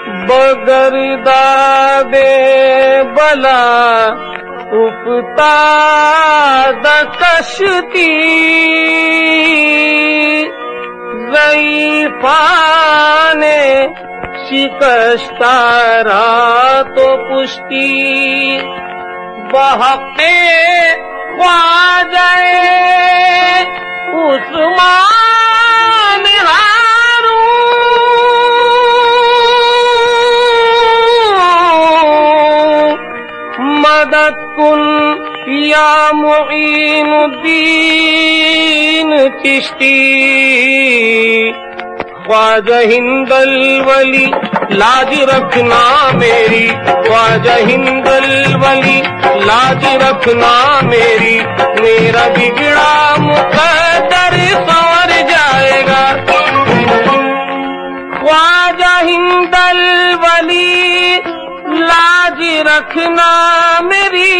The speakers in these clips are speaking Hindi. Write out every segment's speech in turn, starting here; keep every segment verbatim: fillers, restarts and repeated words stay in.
बगर दादे बला उफ्ताद कश्ती ज़ईफ़ाने शिकस्तारा तो पुष्टि बहक़े ख्वाजाए उस्मान हारून मदद कुन या मुईनुद्दीन चिश्ती ख्वाजा हिंदल वली लाज रखना मेरी, ख्वाजा हिंदल वली लाज रखना मेरी, मेरा बिगड़ा मुक़द्दर संवर जाएगा। ख्वाजा हिंदल वली लाज रखना मेरी,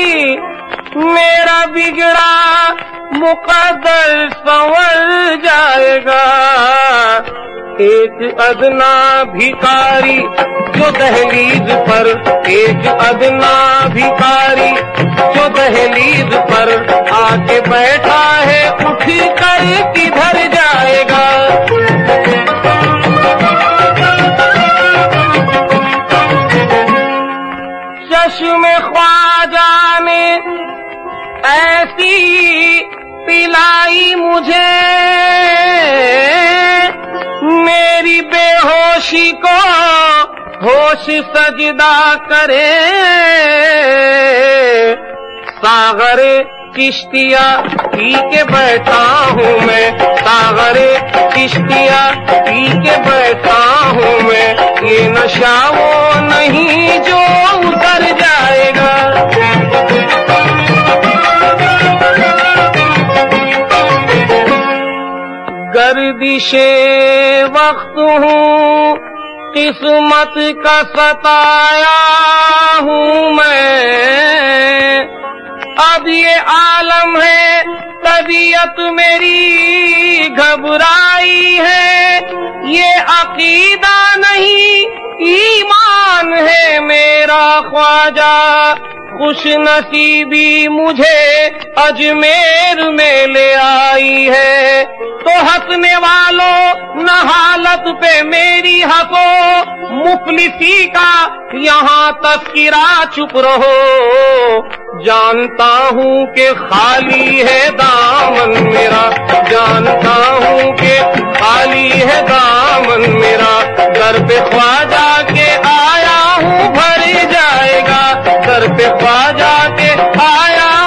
मेरा बिगड़ा मुक़द्दर संवर जाएगा। एक अदना भिखारी जो दहलीज पर, एक अदना भिखारी जो दहलीज पर आके बैठा है, उठ कर किधर जाएगा। चश्मे ख्वाजा ने ऐसी पिलाई मुझे, मेरी बेहोशी को होश सजदा करे। सागर चिश्तिया पी के बैठा हूँ मैं, सागर चिश्तिया पी के बैठा हूँ मैं, ये नशा वो नहीं जो उतर जाएगा। गर्दिशे वक्त हूँ, किस्मत का सताया हूँ मैं, अब ये आलम है तबीयत मेरी घबराई है, ये अकीदा नहीं ईमान है मेरा ख्वाजा, खुश नसीबी मुझे अजमेर में ले आई है। तो हंसने वालों न हालत पे मेरी हंसो, मुफलिसी का यहाँ तस्किरा चुप रहो। जानता हूँ कि खाली है दामन मेरा, जानता हूँ कि खाली है दामन मेरा, दर पे ख्वाजा के आया हूँ भर जाएगा, दर पे ख्वाजा के आया